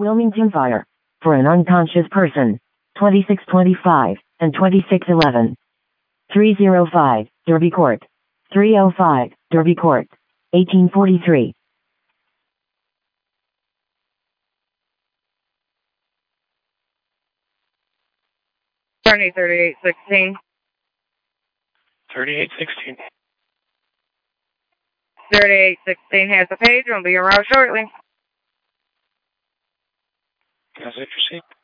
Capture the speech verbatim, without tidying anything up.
Wilmington Fire. For an unconscious person. twenty-six twenty-five and twenty-six eleven. three oh five, Derby Court. three oh five, Derby Court. eighteen forty-three. Attorney thirty-eight sixteen. thirty-eight sixteen. thirty-eight sixteen has a page and will be around shortly. Can I proceed?